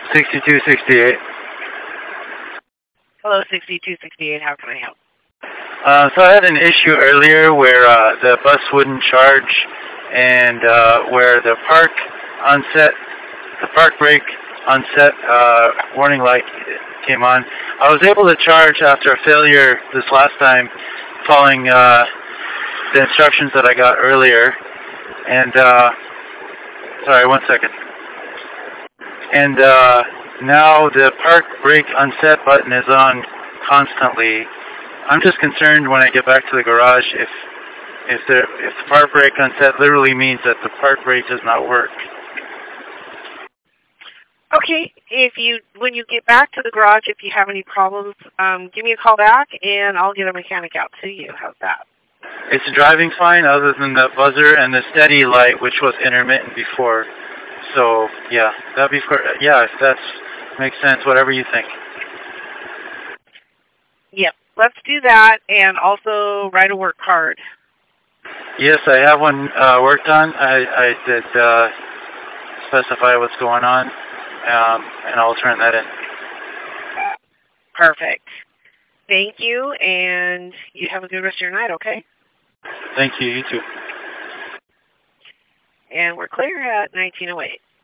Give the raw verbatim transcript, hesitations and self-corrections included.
sixty-two sixty-eight. Hello, sixty-two sixty-eight. How can I help? Uh, so I had an issue earlier where uh, the bus wouldn't charge, and uh, where the park on set, the park brake on set uh, warning light came on. I was able to charge after a failure this last time, following uh, the instructions that I got earlier. And uh, sorry, one second. And uh, now the park brake unset button is on constantly. I'm just concerned when I get back to the garage if if the if the park brake unset literally means that the park brake does not work. Okay, if you when you get back to the garage, if you have any problems, um, give me a call back, and I'll get a mechanic out to you. How's that? It's driving fine, other than the buzzer and the steady light, which was intermittent before. So yeah, that before yeah, if that makes sense. Whatever you think. Yep, let's do that, and also write a work card. Yes, I have one uh, worked on. I, I did uh, specify what's going on, um, and I'll turn that in. Perfect. Thank you, and you have a good rest of your night, okay? Thank you, you too. And we're clear at nineteen oh eight.